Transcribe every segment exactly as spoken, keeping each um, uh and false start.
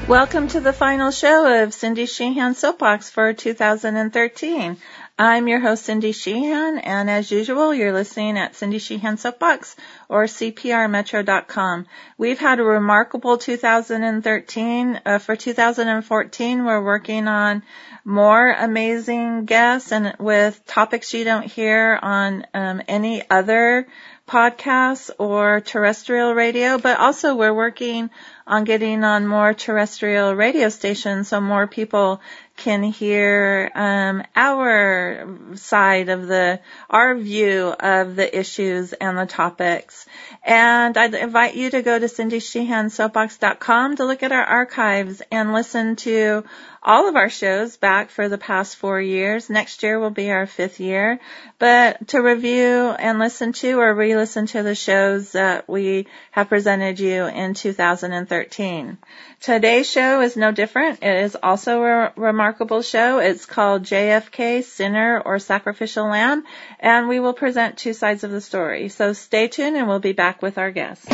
Welcome to the final show of Cindy Sheehan Soapbox for two thousand thirteen. I'm your host, Cindy Sheehan, and as usual, you're listening at Cindy Sheehan Soapbox or C P R metro dot com. We've had a remarkable two thousand thirteen. Uh, for two thousand fourteen, we're working on more amazing guests and with topics you don't hear on um, any other podcasts or terrestrial radio, but also we're working on getting on more terrestrial radio stations so more people can hear um, our side of the, our view of the issues and the topics. And I'd invite you to go to cindy sheehan soapbox dot com to look at our archives and listen to all of our shows back for the past four years. Next year will be our fifth year. But to review and listen to or re-listen to the shows that we have presented you in two thousand thirteen. Today's show is no different. It is also a remarkable show. It's called J F K, Sinner or Sacrificial Lamb, and we will present two sides of the story. So stay tuned and we'll be back with our guests.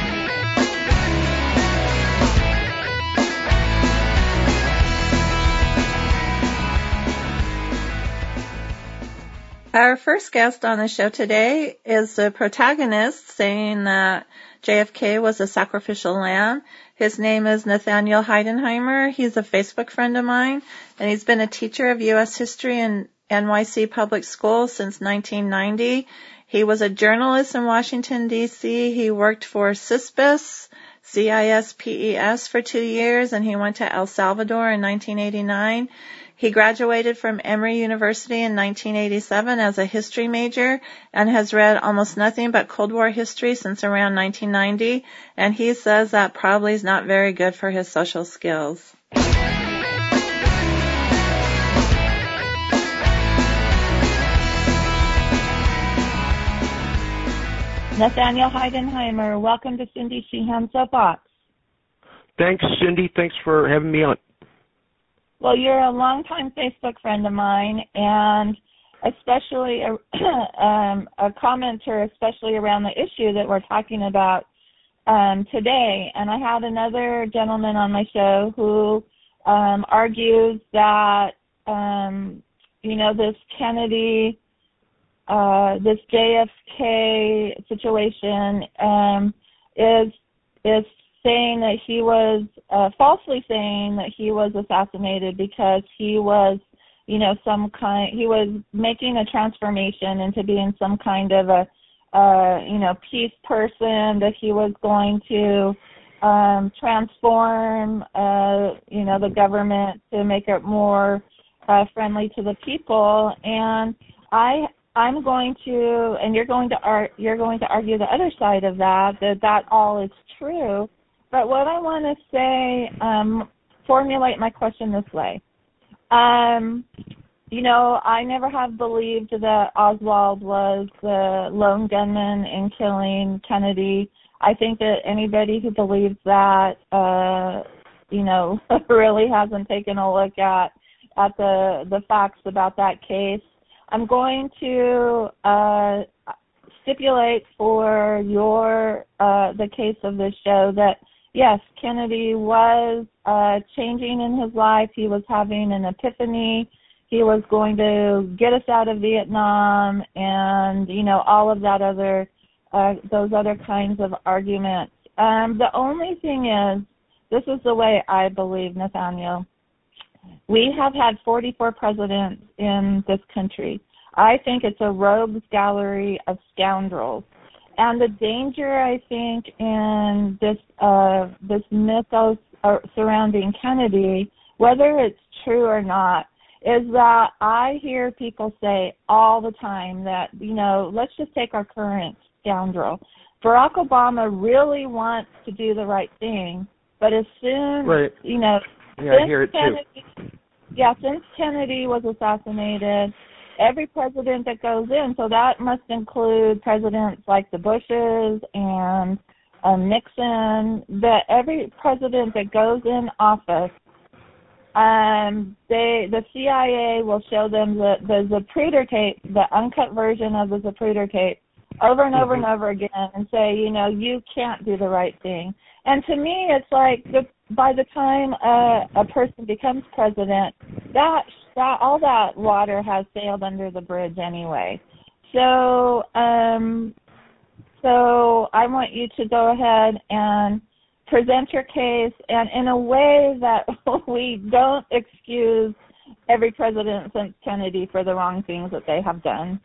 Our first guest on the show today is the protagonist saying that J F K was a sacrificial lamb. His name is Nathaniel Heidenheimer. He's a Facebook friend of mine, and he's been a teacher of U S history in N Y C public schools since nineteen ninety. He was a journalist in Washington, D C He worked for CISPES, C I S P E S, for two years, and he went to El Salvador in nineteen eighty-nine. He graduated from Emory University in nineteen eighty-seven as a history major and has read almost nothing but Cold War history since around nineteen ninety, and he says that probably is not very good for his social skills. Nathaniel Heidenheimer, welcome to Cindy Sheehan Soapbox. Thanks, Cindy. Thanks for having me on. Well, you're a longtime Facebook friend of mine, and especially a, um, a commenter, especially around the issue that we're talking about um, today. And I had another gentleman on my show who um, argues that, um, you know, this Kennedy, uh, this J F K situation um, is is. saying that he was uh, falsely saying that he was assassinated because he was, you know, some kind, he was making a transformation into being some kind of a, uh, you know, peace person, that he was going to um, transform, uh, you know, the government to make it more uh, friendly to the people. And I, I'm going to, and you're going to ar- you're going to argue the other side of that, that that all is true. But what I want to say, um, formulate my question this way. Um, you know, I never have believed that Oswald was the lone gunman in killing Kennedy. I think that anybody who believes that, uh, you know, really hasn't taken a look at at the the facts about that case. I'm going to uh, stipulate for your uh, the case of this show that, yes, Kennedy was uh, changing in his life. He was having an epiphany. He was going to get us out of Vietnam and, you know, all of that other, uh, those other kinds of arguments. Um, the only thing is, this is the way I believe, Nathaniel. We have had forty-four presidents in this country. I think it's a rogues gallery of scoundrels. And the danger, I think, in this uh, this mythos surrounding Kennedy, whether it's true or not, is that I hear people say all the time that, you know, let's just take our current scoundrel. Barack Obama really wants to do the right thing, but as soon, right. you know, yeah, I hear it Kennedy, too. yeah, since Kennedy was assassinated, every president that goes in, so that must include presidents like the Bushes and um, Nixon, that every president that goes in office, um, they the C I A will show them the, the Zapruder tape, the uncut version of the Zapruder tape, over and over mm-hmm. and over again, and say, you know, you can't do the right thing. And to me, it's like the by the time a, a person becomes president, that, that all that water has sailed under the bridge anyway. So, um, so I want you to go ahead and present your case, and in a way that we don't excuse every president since Kennedy for the wrong things that they have done.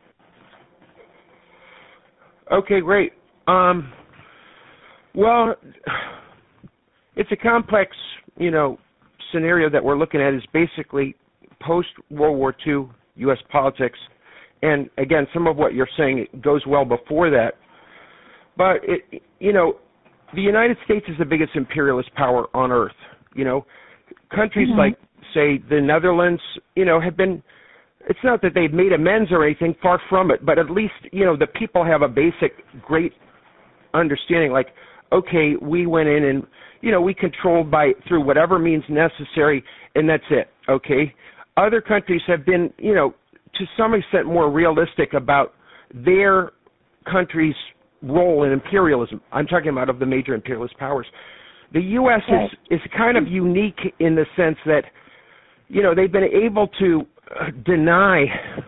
Okay, great. Um, well, it's a complex, you know, scenario that we're looking at is basically post-World War Two U S politics. And, again, some of what you're saying goes well before that. But, it, you know, the United States is the biggest imperialist power on earth. You know, countries mm-hmm. like, say, the Netherlands, you know, have been, it's not that they've made amends or anything, far from it, but at least, you know, the people have a basic great understanding, like, okay, we went in and, you know, we controlled by, through whatever means necessary, and that's it, okay? Other countries have been, you know, to some extent more realistic about their country's role in imperialism. I'm talking about of the major imperialist powers. The U S okay. is, is kind of unique in the sense that, you know, they've been able to uh, deny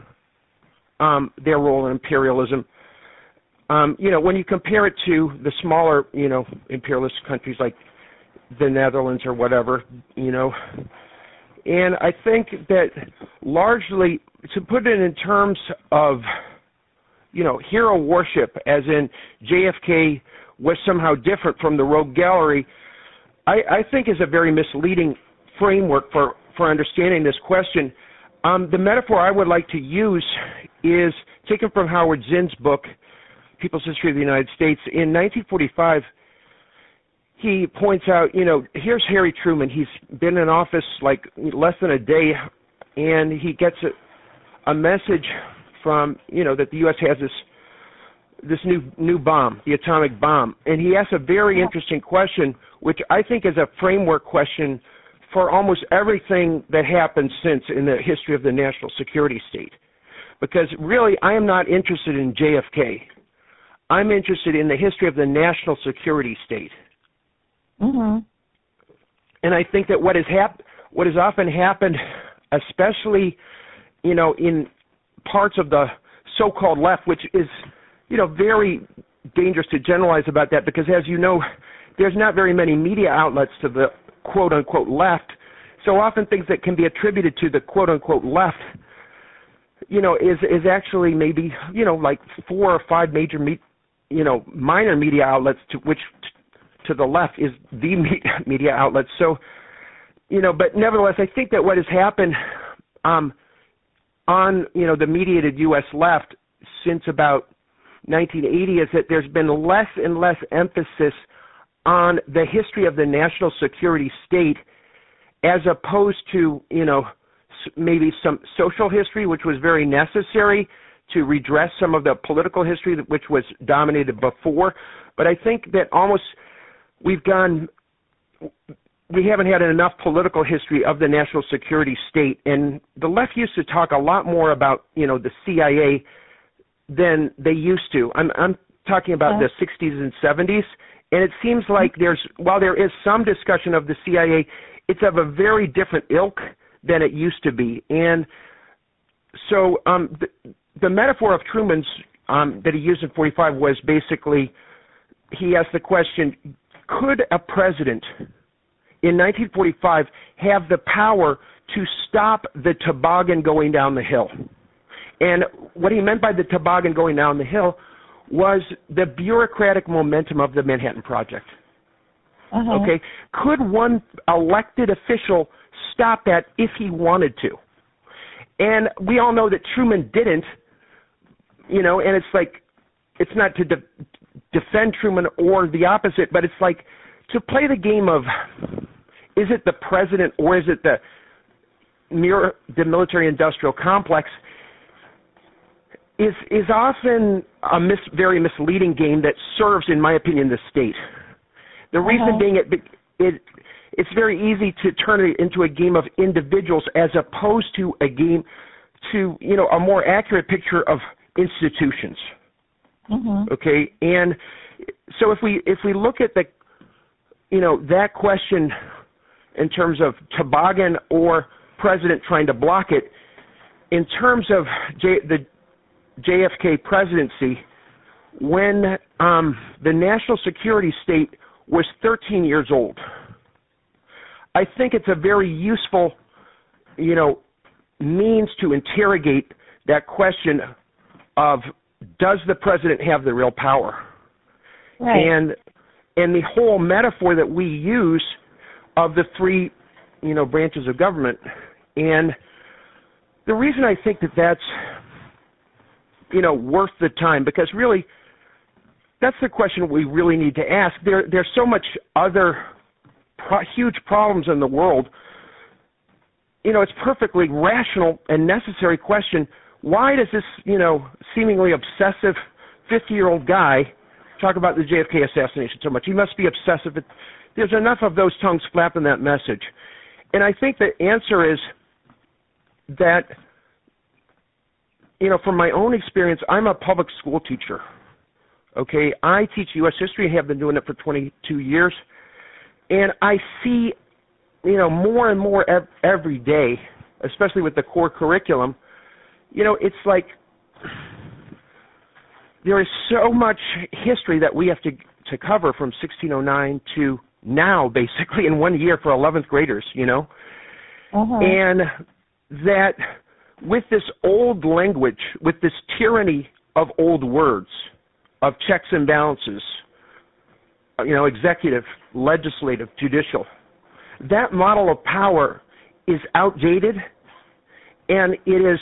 um, their role in imperialism. Um, you know, when you compare it to the smaller, you know, imperialist countries like the Netherlands or whatever, you know, and I think that largely, to put it in terms of, you know, hero worship, as in J F K was somehow different from the rogue gallery, I, I think is a very misleading framework for, for understanding this question. Um, the metaphor I would like to use is taken from Howard Zinn's book, People's History of the United States. In nineteen forty-five, he points out, you know, here's Harry Truman. He's been in office like less than a day, and he gets a, a message from, you know, that the U S has this this new new bomb, the atomic bomb. And he asks a very yeah. interesting question, which I think is a framework question for almost everything that happened since in the history of the national security state. Because really, I am not interested in J F K. I'm interested in the history of the national security state. Mm-hmm. And I think that what has hap- what has often happened, especially, you know, in parts of the so-called left, which is, you know, very dangerous to generalize about that, because as you know, there's not very many media outlets to the quote-unquote left. So often things that can be attributed to the quote-unquote left, you know, is is actually maybe, you know, like four or five major, me- you know, minor media outlets to which t- to the left is the me- media outlet. So, you know, but nevertheless, I think that what has happened um, on, you know, the mediated U S left since about nineteen eighty is that there's been less and less emphasis on the history of the national security state as opposed to, you know, maybe some social history, which was very necessary to redress some of the political history which was dominated before. But I think that almost we've gone, we haven't had enough political history of the national security state. And the left used to talk a lot more about, you know, the C I A than they used to. I'm, I'm talking about the sixties and seventies. And it seems like there's, while there is some discussion of the C I A, it's of a very different ilk than it used to be. And so um, the, the metaphor of Truman's um, that he used in forty-five was basically, he asked the question, could a president in nineteen forty-five have the power to stop the toboggan going down the hill? And what he meant by the toboggan going down the hill was the bureaucratic momentum of the Manhattan Project. Uh-huh. Okay, could one elected official stop that if he wanted to? And we all know that Truman didn't, you know, and it's like, it's not to de- defend Truman or the opposite, but it's like to play the game of, is it the president or is it the, mir- the military-industrial complex, is is often a mis- very misleading game that serves, in my opinion, the state. The uh-huh. reason being it, it it's very easy to turn it into a game of individuals as opposed to a game to, you know, a more accurate picture of institutions. Mm-hmm. Okay, and so if we if we look at the, you know, that question in terms of toboggan or president trying to block it. In terms of J, the J F K presidency, when um, the national security state was thirteen years old, I think it's a very useful, you know, means to interrogate that question of, does the president have the real power? Right. And and the whole metaphor that we use of the three, you know, branches of government. And the reason I think that that's, you know, worth the time, because really, that's the question we really need to ask. There, there's so much other pro- huge problems in the world. You know, it's perfectly rational and necessary question. Why does this, you know, seemingly obsessive fifty-year-old guy talk about the J F K assassination so much? He must be obsessive. There's enough of those tongues flapping that message. And I think the answer is that, you know, from my own experience, I'm a public school teacher. Okay, I teach U S history and have been doing it for twenty-two years. And I see, you know, more and more ev- every day, especially with the core curriculum, you know, it's like there is so much history that we have to to cover from sixteen oh nine to now, basically, in one year for eleventh graders, you know. Uh-huh. And that with this old language, with this tyranny of old words, of checks and balances, you know, executive, legislative, judicial, that model of power is outdated, and it is,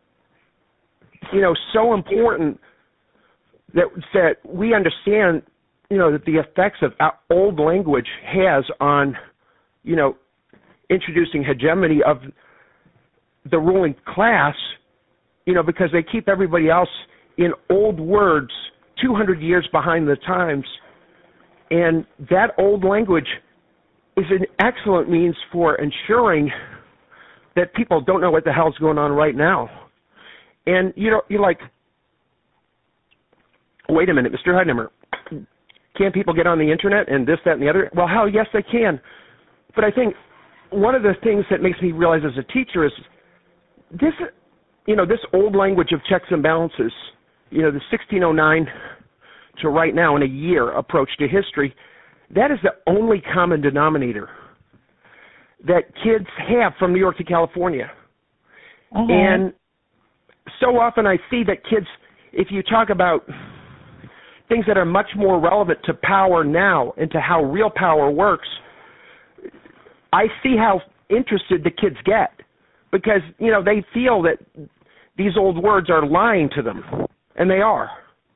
you know, so important that that we understand, you know, that the effects of old language has on, you know, introducing hegemony of the ruling class, you know, because they keep everybody else in old words two hundred years behind the times. And that old language is an excellent means for ensuring that people don't know what the hell's going on right now. And, you know, you're like, wait a minute, Mister Heidemer, can't people get on the internet and this, that, and the other? Well, hell, yes, they can. But I think one of the things that makes me realize as a teacher is this, you know, this old language of checks and balances, you know, the sixteen oh nine to right now in a year approach to history, that is the only common denominator that kids have from New York to California. Uh-huh. And so often I see that kids, if you talk about things that are much more relevant to power now and to how real power works, I see how interested the kids get, because, you know, they feel that these old words are lying to them, and they are.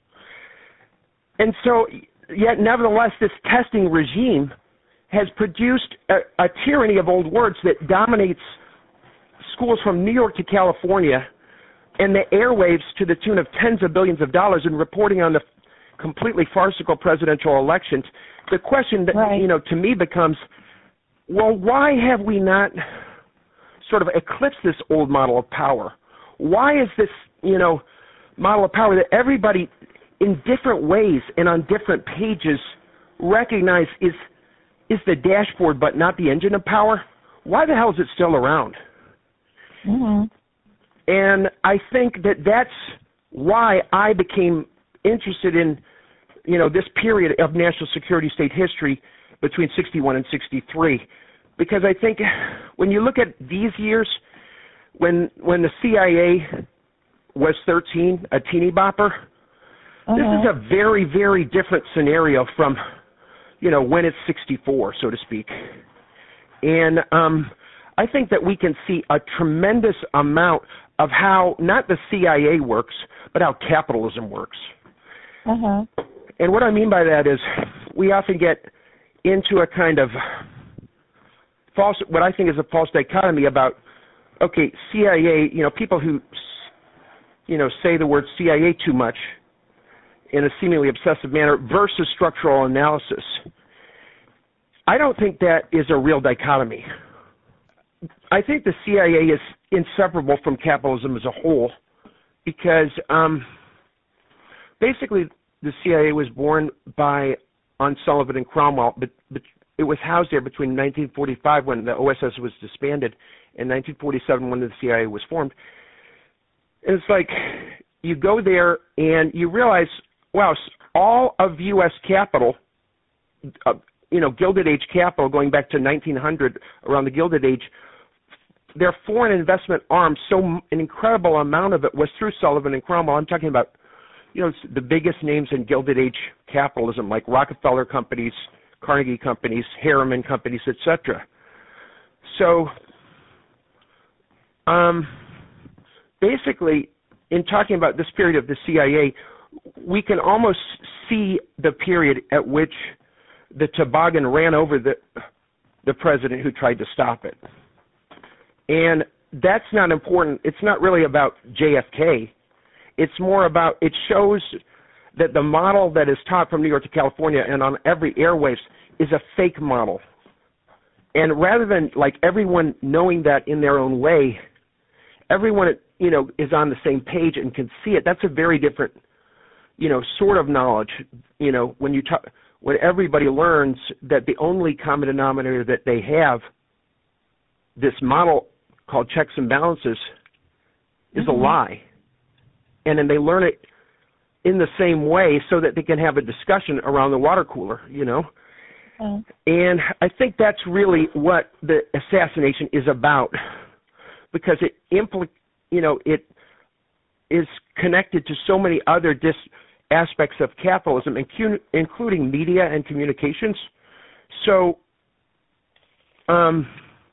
And so, yet nevertheless, this testing regime has produced a, a tyranny of old words that dominates schools from New York to California and the airwaves to the tune of tens of billions of dollars in reporting on the completely farcical presidential elections. The question that, right. you know, to me becomes, well, why have we not sort of eclipsed this old model of power? Why is this, you know, model of power that everybody in different ways and on different pages recognize is is the dashboard but not the engine of power? Why the hell is it still around? Mm-hmm. And I think that that's why I became interested in, you know, this period of national security state history between sixty-one and sixty-three, because I think when you look at these years, when when the C I A was thirteen, a teeny bopper, uh-huh. this is a very, very different scenario from, you know, when it's sixty-four, so to speak. And um, I think that we can see a tremendous amount of how not the C I A works, but how capitalism works. Uh-huh. And what I mean by that is we often get into a kind of false, what I think is a false dichotomy about, okay, C I A, you know, people who, you know, say the word C I A too much in a seemingly obsessive manner versus structural analysis. I don't think that is a real dichotomy. I think the C I A is inseparable from capitalism as a whole because um, basically the C I A was born by on Sullivan and Cromwell, but, but it was housed there between nineteen forty-five, when the O S S was disbanded, and nineteen forty-seven, when the C I A was formed. And it's like you go there and you realize, wow, all of U S capital, uh, you know, Gilded Age capital going back to nineteen hundred, around the Gilded Age, their foreign investment arm, so an incredible amount of it was through Sullivan and Cromwell. I'm talking about, you know, the biggest names in Gilded Age capitalism, like Rockefeller companies, Carnegie companies, Harriman companies, et cetera. So, um, basically, in talking about this period of the C I A, we can almost see the period at which the toboggan ran over the the president who tried to stop it. And that's not important. It's not really about J F K. It's more about, it shows that the model that is taught from New York to California and on every airwaves is a fake model. And rather than like everyone knowing that in their own way, everyone, you know, is on the same page and can see it. That's a very different, you know, sort of knowledge. You know, when you talk, when everybody learns that the only common denominator that they have, this model called checks and balances, is mm-hmm. a lie. And then they learn it in the same way so that they can have a discussion around the water cooler, you know. Mm. And I think that's really what the assassination is about, because it impl- you know, it is connected to so many other dis- aspects of capitalism, incu- including media and communications. So, um,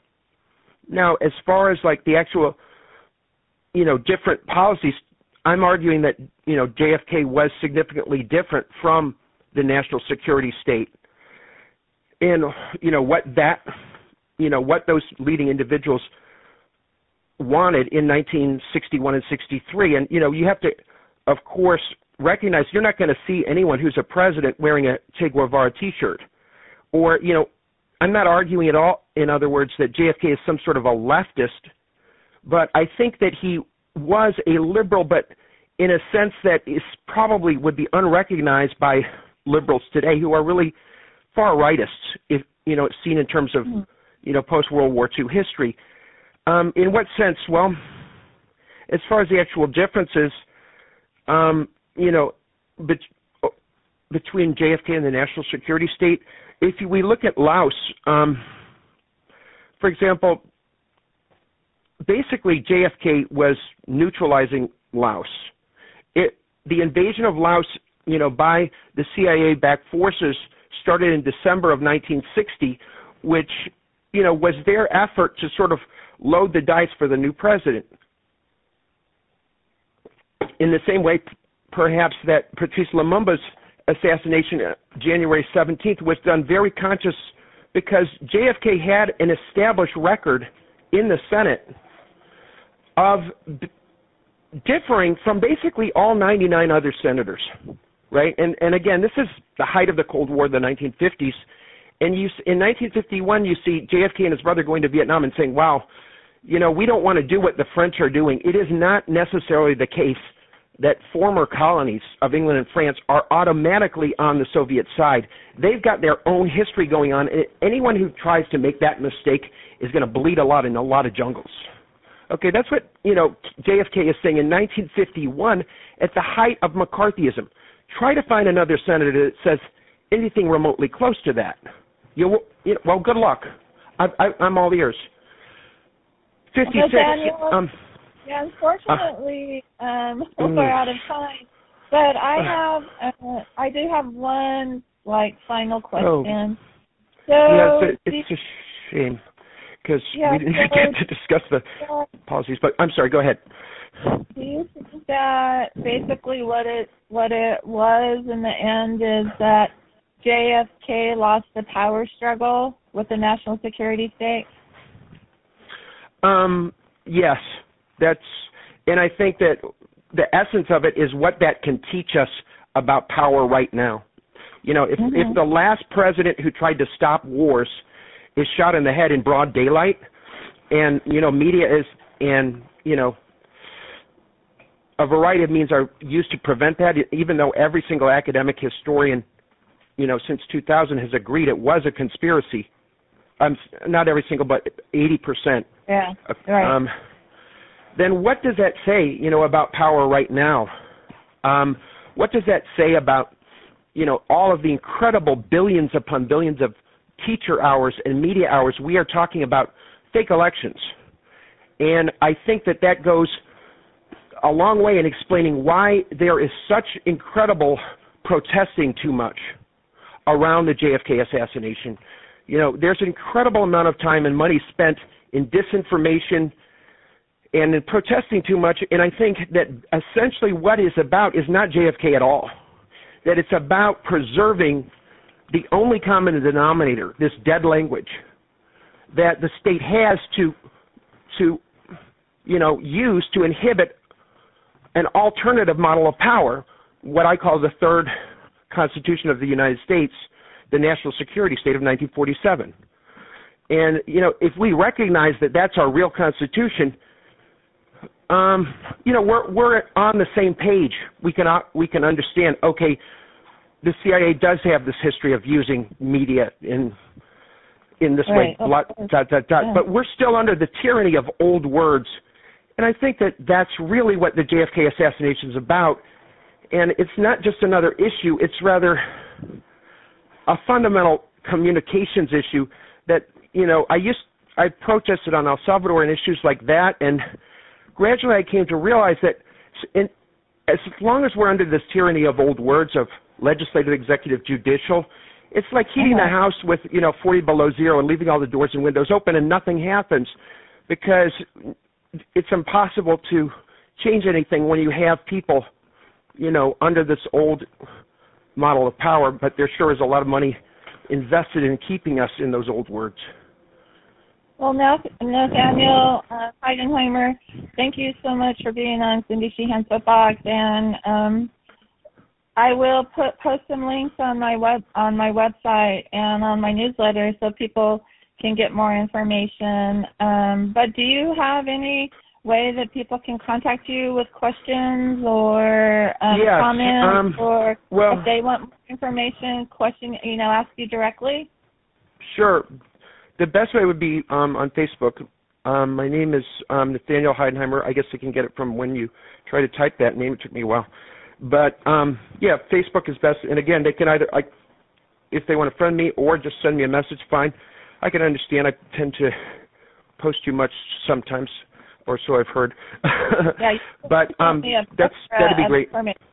now as far as like the actual, you know, different policies, I'm arguing that, you know, J F K was significantly different from the national security state. And, you know, what that, you know, what those leading individuals wanted in nineteen sixty-one and sixty-three. And, you know, you have to, of course, recognize you're not going to see anyone who's a president wearing a Che Guevara T-shirt. Or, you know, I'm not arguing at all, in other words, that J F K is some sort of a leftist, but I think that he was a liberal, but in a sense that is probably would be unrecognized by liberals today, who are really far rightists, if you know, seen in terms of mm-hmm. you know, post World War Two history. Um, in what sense? Well, as far as the actual differences, um, you know, bet- between J F K and the national security state, if we look at Laos, um, for example, basically J F K was neutralizing Laos. It, the invasion of Laos, you know, by the C I A-backed forces started in December of nineteen sixty, which, you know, was their effort to sort of load the dice for the new president. In the same way, perhaps, that Patrice Lumumba's assassination, January seventeenth, was done very conscious, because J F K had an established record in the Senate of d- differing from basically all ninety-nine other senators, right? And and again, this is the height of the Cold War, the nineteen fifties, and you in nineteen fifty-one you see J F K and his brother going to Vietnam and saying, wow, you know, we don't want to do what the French are doing. It is not necessarily the case that former colonies of England and France are automatically on the Soviet side. They've got their own history going on, and anyone who tries to make that mistake is going to bleed a lot in a lot of jungles. Okay, that's what, you know, J F K is saying in nineteen fifty-one at the height of McCarthyism. Try to find another senator that says anything remotely close to that. You, you know, well, good luck. I, I, I'm all ears. fifty-six. Well, Daniel, um, yeah, unfortunately, uh, um, we're out of time. But I have, uh, I do have one like final question. Oh. So, yeah, it's a, it's a shame, because yeah, we didn't so, get to discuss the yeah, policies. But I'm sorry. Go ahead. Do you think that basically what it what it was in the end is that J F K lost the power struggle with the national security state? Um, yes, that's, and I think that the essence of it is what that can teach us about power right now. You know, if, mm-hmm. if the last president who tried to stop wars is shot in the head in broad daylight, and, you know, media is, and, you know, a variety of means are used to prevent that, even though every single academic historian, you know, since two thousand has agreed it was a conspiracy. Um, not every single, but eighty percent. Yeah, right. Um, then what does that say, you know, about power right now? Um, what does that say about, you know, all of the incredible billions upon billions of teacher hours and media hours we are talking about fake elections? And I think that that goes a long way in explaining why there is such incredible protesting too much around the J F K assassination. You know, there's an incredible amount of time and money spent in disinformation and in protesting too much, and I think that essentially what it's about is not J F K at all, that it's about preserving the only common denominator, this dead language, that the state has to, to you know, use to inhibit an alternative model of power, what I call the third Constitution of the United States, the national security state of nineteen forty-seven. And, you know, if we recognize that that's our real Constitution, um, you know, we're we're on the same page. We can we can understand, okay, the C I A does have this history of using media in in this right. way, dot, dot, dot, dot. Yeah. But we're still under the tyranny of old words. And I think that that's really what the J F K assassination is about. And it's not just another issue, it's rather a fundamental communications issue that, you know, I used, I protested on El Salvador and issues like that, and gradually I came to realize that in, as long as we're under this tyranny of old words of legislative, executive, judicial, it's like heating uh-huh. a house with, you know, forty below zero and leaving all the doors and windows open and nothing happens, because it's impossible to change anything when you have people, you know, under this old model of power, but there sure is a lot of money invested in keeping us in those old words. Well, Nathaniel uh, Heidenheimer, thank you so much for being on Cindy Sheehan Soapbox, and um, I will put post some links on my web on my website and on my newsletter so people can get more information. Um, but do you have any way that people can contact you with questions or um, yes, comments, um, or well, if they want more information, question, you know, ask you directly? Sure. The best way would be um, on Facebook. Um, my name is um, Nathaniel Heidenheimer. I guess I can get it from when you try to type that name. It took me a while. But, um, yeah, Facebook is best. And, again, they can either, I, if they want to friend me or just send me a message, fine. I can understand. I tend to post too much sometimes, or so I've heard. Yeah, but um, that's that'd be great.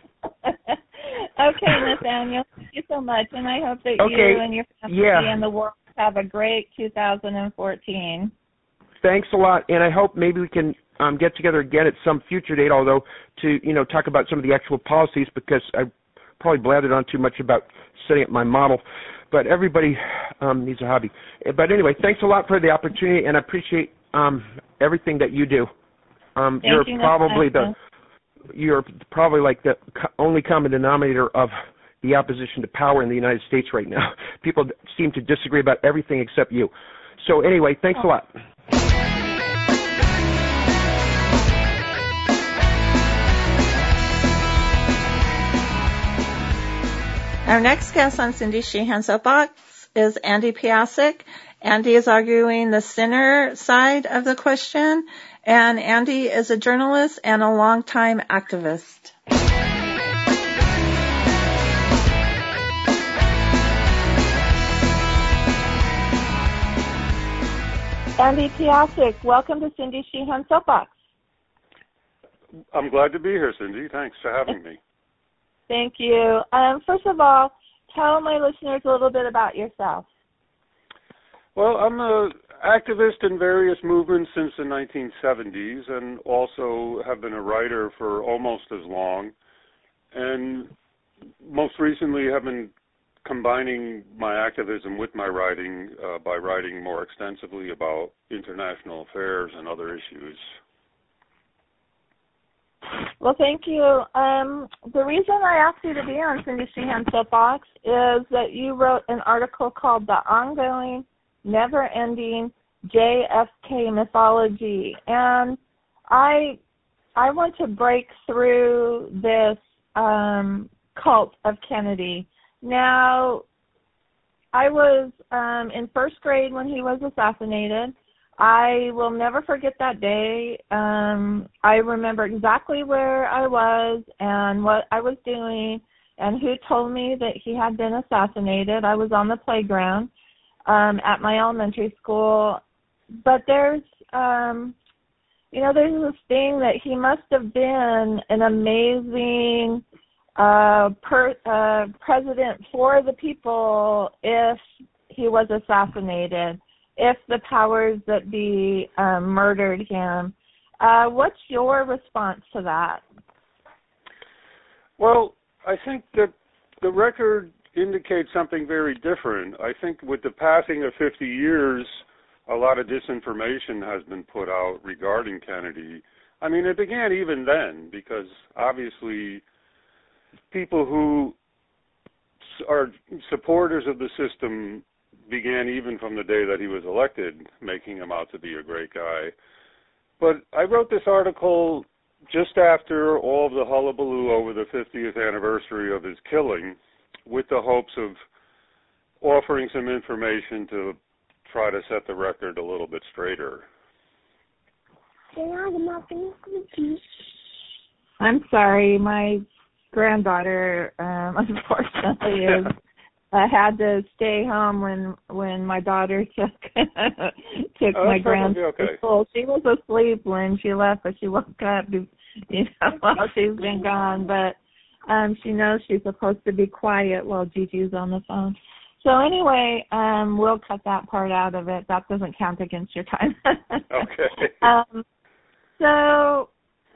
Okay, Nathaniel, thank you so much, and I hope that okay. you and your family yeah. and the world have a great two thousand fourteen. Thanks a lot, and I hope maybe we can um, get together again at some future date, although to, you know, talk about some of the actual policies, because I probably blathered on too much about setting up my model. But everybody um, needs a hobby. But anyway, thanks a lot for the opportunity, and I appreciate um, everything that you do. Um, Thank you're you, probably the you're probably like the only common denominator of the opposition to power in the United States right now. People seem to disagree about everything except you. So anyway, thanks oh. a lot. Our next guest on Cindy Sheehan Soapbox is Andy Piasek. Andy is arguing the sinner side of the question, and Andy is a journalist and a longtime activist. Andy Piasek, welcome to Cindy Sheehan Soapbox. I'm glad to be here, Cindy. Thanks for having me. Thank you. Um, first of all, tell my listeners a little bit about yourself. Well, I'm an activist in various movements since the nineteen seventies, and also have been a writer for almost as long. And most recently have been combining my activism with my writing uh, by writing more extensively about international affairs and other issues. Well, thank you. Um, the reason I asked you to be on Cindy Sheehan Soapbox is that you wrote an article called The Ongoing, Never-Ending J F K Mythology. And I I want to break through this um, cult of Kennedy. Now, I was um, in first grade when he was assassinated. I will never forget that day. Um, I remember exactly where I was and what I was doing and who told me that he had been assassinated. I was on the playground um, at my elementary school. But there's, um, you know, there's this thing that he must have been an amazing uh, per, uh, president for the people if he was assassinated, if the powers that be um, murdered him. Uh, what's your response to that? Well, I think that the record indicates something very different. I think with the passing of fifty years, a lot of disinformation has been put out regarding Kennedy. I mean, it began even then because obviously people who are supporters of the system began even from the day that he was elected, making him out to be a great guy. But I wrote this article just after all of the hullabaloo over the fiftieth anniversary of his killing, with the hopes of offering some information to try to set the record a little bit straighter. I'm sorry, my granddaughter, um, unfortunately, is I had to stay home when when my daughter took took oh, my granddaughter okay. to school. She was asleep when she left, but she woke up, you know, while she's been gone. But um, she knows she's supposed to be quiet while Gigi's on the phone. So anyway, um, we'll cut that part out of it. That doesn't count against your time. Okay. Um, so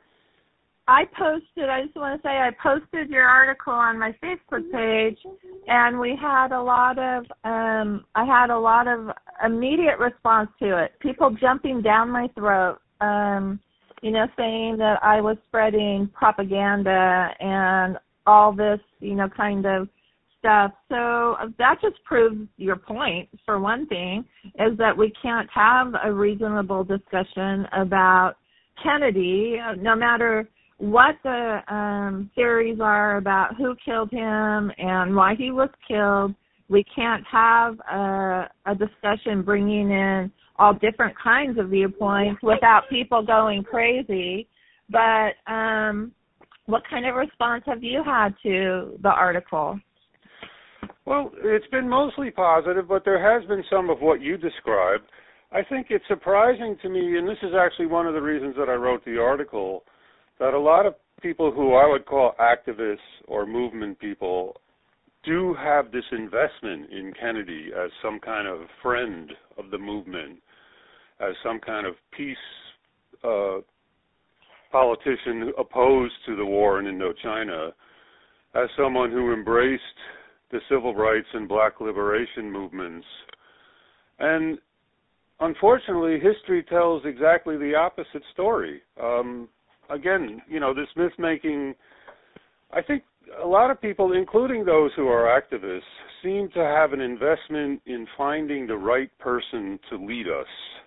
I posted, I just want to say I posted your article on my Facebook page, and we had a lot of, um, I had a lot of immediate response to it. People jumping down my throat, um, you know, saying that I was spreading propaganda and all this, you know, kind of stuff. So that just proves your point, for one thing, is that we can't have a reasonable discussion about Kennedy, no matter what the um, theories are about who killed him and why he was killed. We can't have a, a discussion bringing in all different kinds of viewpoints without people going crazy. But um, what kind of response have you had to the article? Well, it's been mostly positive, but there has been some of what you described. I think it's surprising to me, and this is actually one of the reasons that I wrote the article, that a lot of people who I would call activists or movement people do have this investment in Kennedy as some kind of friend of the movement, as some kind of peace uh, politician opposed to the war in Indochina, as someone who embraced the civil rights and black liberation movements. And unfortunately, history tells exactly the opposite story. Um, again, you know, this myth-making, I think a lot of people, including those who are activists, seem to have an investment in finding the right person to lead us,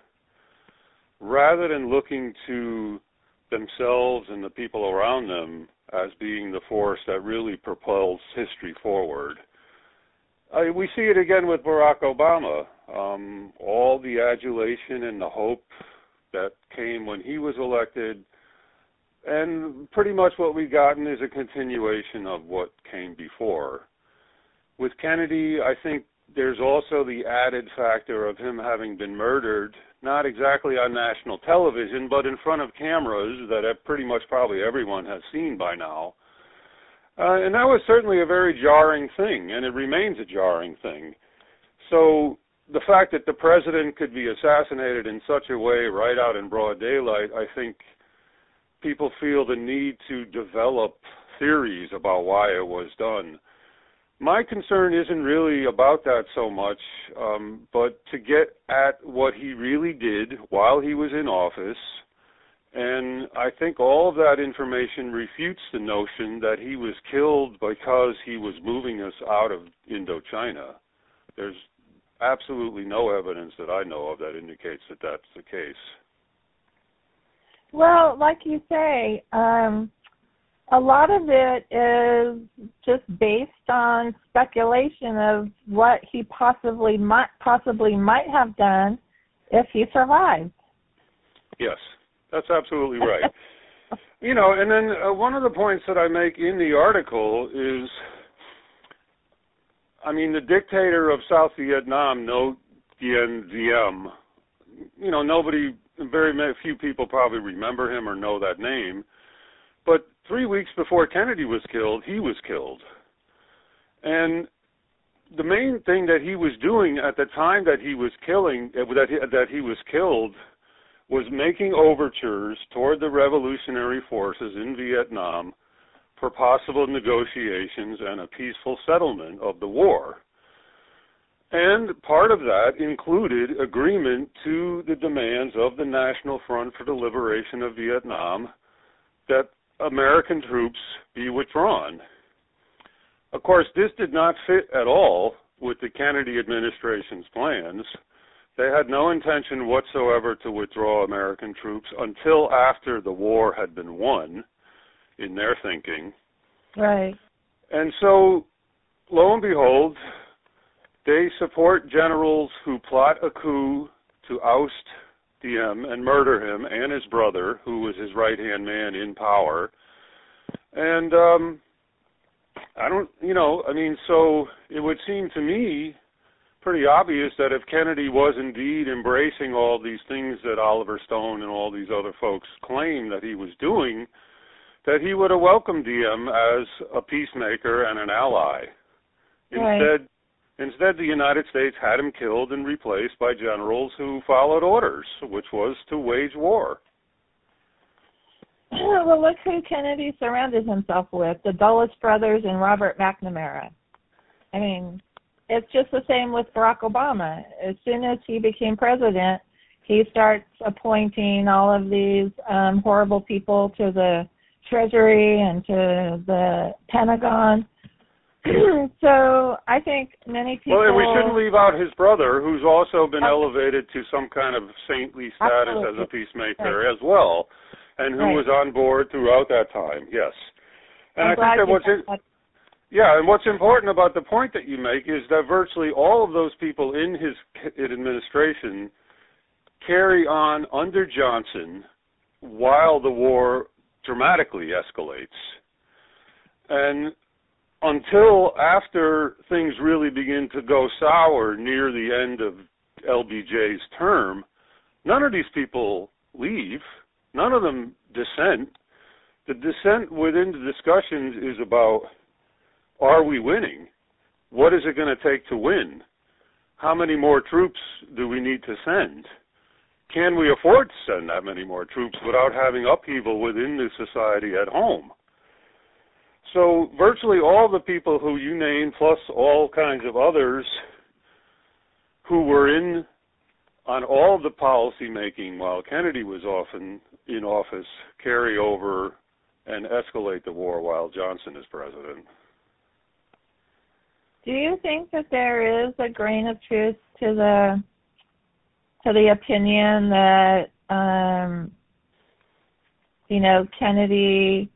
rather than looking to themselves and the people around them as being the force that really propels history forward. Uh, we see it again with Barack Obama. Um, all the adulation and the hope that came when he was elected, and pretty much what we've gotten is a continuation of what came before. With Kennedy, I think there's also the added factor of him having been murdered, not exactly on national television, but in front of cameras that pretty much probably everyone has seen by now. Uh, and that was certainly a very jarring thing, and it remains a jarring thing. So the fact that the president could be assassinated in such a way right out in broad daylight, I think people feel the need to develop theories about why it was done. My concern isn't really about that so much, um, but to get at what he really did while he was in office. And I think all of that information refutes the notion that he was killed because he was moving us out of Indochina. There's absolutely no evidence that I know of that indicates that that's the case. Well, like you say, um, a lot of it is just based on speculation of what he possibly might possibly might have done if he survived. Yes, that's absolutely right. You know, and then uh, one of the points that I make in the article is, I mean, the dictator of South Vietnam, Ngo Dinh Diem, you know, nobody, very few people probably remember him or know that name, but three weeks before Kennedy was killed, he was killed. And the main thing that he was doing at the time that he was killing, that he, that he was killed, was making overtures toward the revolutionary forces in Vietnam for possible negotiations and a peaceful settlement of the war. And part of that included agreement to the demands of the National Front for the Liberation of Vietnam that American troops be withdrawn. Of course, this did not fit at all with the Kennedy administration's plans. They had no intention whatsoever to withdraw American troops until after the war had been won, in their thinking. Right. And so, lo and behold, they support generals who plot a coup to oust Diem and murder him and his brother, who was his right-hand man in power. And, um, I don't, you know, I mean, so it would seem to me pretty obvious that if Kennedy was indeed embracing all these things that Oliver Stone and all these other folks claim that he was doing, that he would have welcomed Diem as a peacemaker and an ally. Right. Instead, instead, the United States had him killed and replaced by generals who followed orders, which was to wage war. Well, look who Kennedy surrounded himself with, the Dulles brothers and Robert McNamara. I mean, it's just the same with Barack Obama. As soon as he became president, he starts appointing all of these um, horrible people to the Treasury and to the Pentagon. So I think many people... Well, and we shouldn't leave out his brother, who's also been elevated to some kind of saintly status Absolutely. As a peacemaker right. as well, and who right. was on board throughout that time, yes. And I'm I think that what's... In, yeah, and what's important about the point that you make is that virtually all of those people in his administration carry on under Johnson while the war dramatically escalates. And until after things really begin to go sour near the end of L B J's term, none of these people leave. None of them dissent. The dissent within the discussions is about, are we winning? What is it going to take to win? How many more troops do we need to send? Can we afford to send that many more troops without having upheaval within the society at home? So virtually all the people who you name, plus all kinds of others who were in on all the policy making while Kennedy was often in office, carry over and escalate the war while Johnson is president. Do you think that there is a grain of truth to the to the opinion that um, you know Kennedy?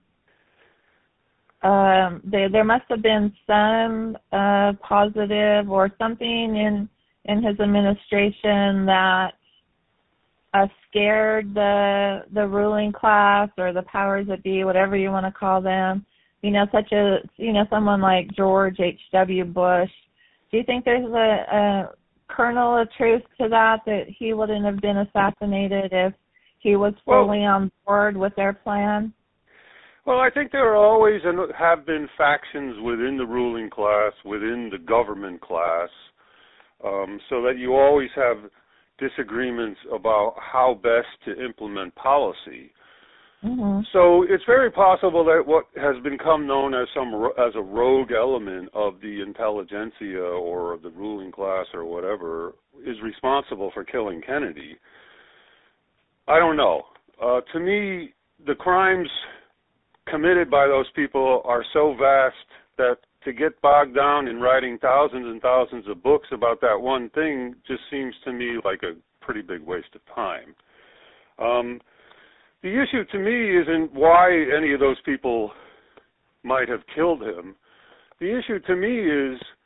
Um, there, there must have been some uh, positive or something in in his administration that uh, scared the the ruling class or the powers that be, whatever you want to call them. You know, such a you know someone like George H W Bush. Do you think there's a, a kernel of truth to that, that he wouldn't have been assassinated if he was fully well, on board with their plan? Well, I think there are always and have been factions within the ruling class, within the government class, um, so that you always have disagreements about how best to implement policy. Mm-hmm. So it's very possible that what has become known as some as a rogue element of the intelligentsia or of the ruling class or whatever is responsible for killing Kennedy. I don't know. Uh, to me, the crimes committed by those people are so vast that to get bogged down in writing thousands and thousands of books about that one thing just seems to me like a pretty big waste of time. Um, the issue to me isn't why any of those people might have killed him. The issue to me is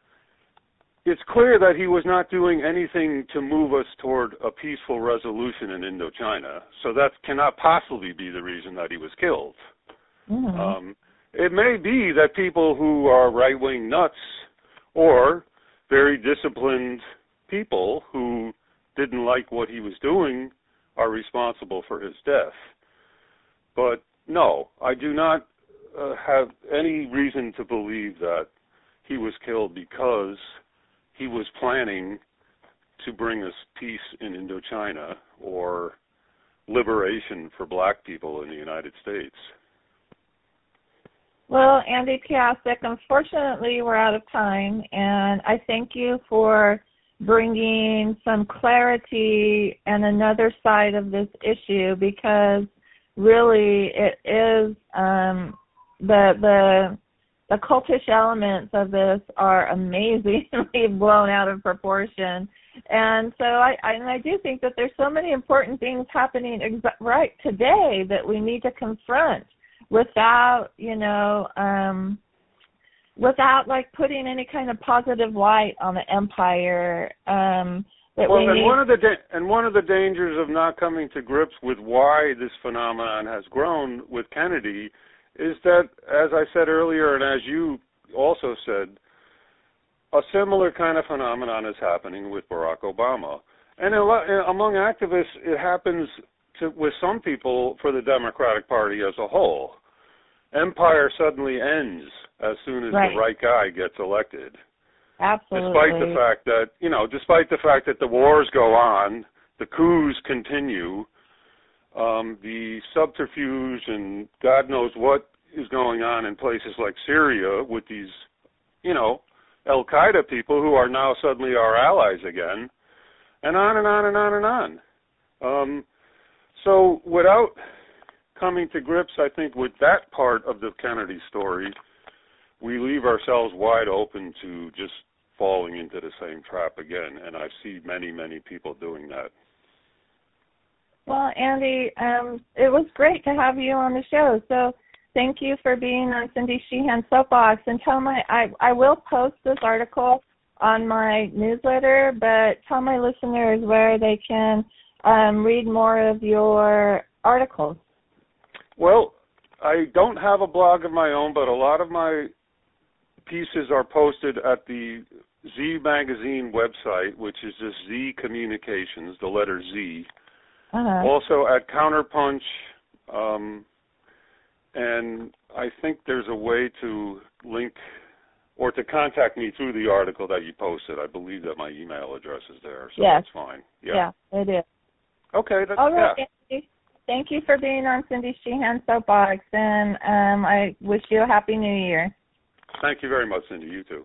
it's clear that he was not doing anything to move us toward a peaceful resolution in Indochina. So that cannot possibly be the reason that he was killed. Mm-hmm. Um, it may be that people who are right-wing nuts or very disciplined people who didn't like what he was doing are responsible for his death. But no, I do not uh, have any reason to believe that he was killed because he was planning to bring us peace in Indochina or liberation for black people in the United States. Well, Andy Piasek, unfortunately, we're out of time, and I thank you for bringing some clarity and another side of this issue, because really it is um, the the the cultish elements of this are amazingly blown out of proportion. And so I, I, and I do think that there's so many important things happening exa- right today that we need to confront without, you know, um, without like putting any kind of positive light on the empire. Um, that well, we and need. one of the da- and one of the dangers of not coming to grips with why this phenomenon has grown with Kennedy is that, as I said earlier, and as you also said, a similar kind of phenomenon is happening with Barack Obama. And a lot, among activists, it happens to, with some people for the Democratic Party as a whole. Empire suddenly ends as soon as right. the right guy gets elected. Absolutely. Despite the fact that, you know, despite the fact that the wars go on, the coups continue, um, the subterfuge and God knows what is going on in places like Syria with these, you know, Al-Qaeda people who are now suddenly our allies again, and on and on and on and on. Um, so without coming to grips, I think, with that part of the Kennedy story, we leave ourselves wide open to just falling into the same trap again, and I see many, many people doing that. Well, Andy, um, it was great to have you on the show. So thank you for being on Cindy Sheehan's Soapbox. And tell my, I, I will post this article on my newsletter, but tell my listeners where they can um, read more of your articles. Well, I don't have a blog of my own, but a lot of my pieces are posted at the Z Magazine website, which is just Z Communications, the letter Z. Uh-huh. Also at Counterpunch, um, and I think there's a way to link or to contact me through the article that you posted. I believe that my email address is there, so yes. that's fine. Yeah. yeah, it is. Okay. That's, All right, yeah. Andy. Thank you for being on Cindy Sheehan's Soapbox, and um, I wish you a Happy New Year. Thank you very much, Cindy. You too.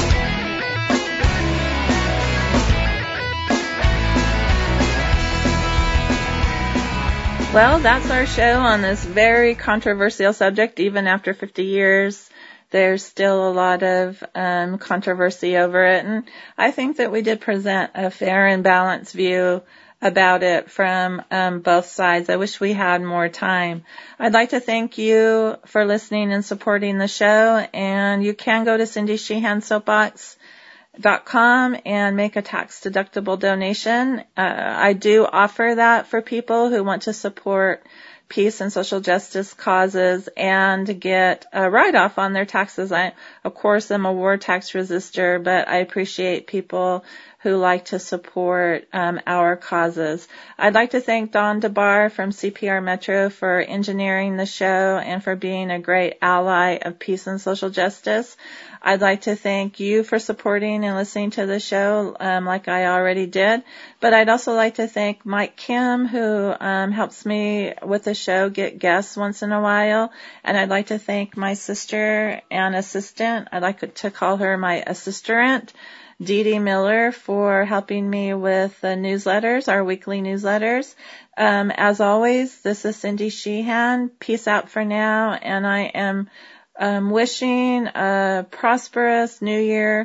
Well, that's our show on this very controversial subject. Even after fifty years, there's still a lot of um, controversy over it. And I think that we did present a fair and balanced view about it from um, both sides. I wish we had more time. I'd like to thank you for listening and supporting the show. And you can go to Cindy Sheehan Soapbox dot com and make a tax-deductible donation. Uh, I do offer that for people who want to support peace and social justice causes and get a write-off on their taxes. I, of course, am a war tax resistor, but I appreciate people who like to support um, our causes. I'd like to thank Don DeBar from C P R Metro for engineering the show and for being a great ally of peace and social justice. I'd like to thank you for supporting and listening to the show, um, like I already did. But I'd also like to thank Mike Kim, who um, helps me with the show, get guests once in a while. And I'd like to thank my sister and assistant. I'd like to call her my assistant, Dee Dee Miller, for helping me with the newsletters, our weekly newsletters. Um, as always, this is Cindy Sheehan. Peace out for now, and I am um, wishing a prosperous new year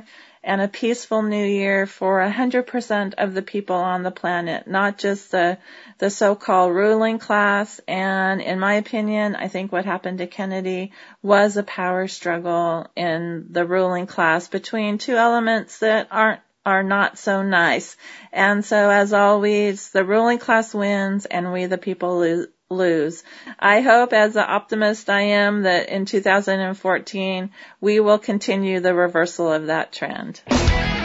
and a peaceful new year for one hundred percent of the people on the planet, not just the, the so-called ruling class. And in my opinion, I think what happened to Kennedy was a power struggle in the ruling class between two elements that aren't are not so nice. And so, as always, the ruling class wins and we the people lo- lose. I hope, as the optimist I am, that in two thousand fourteen we will continue the reversal of that trend.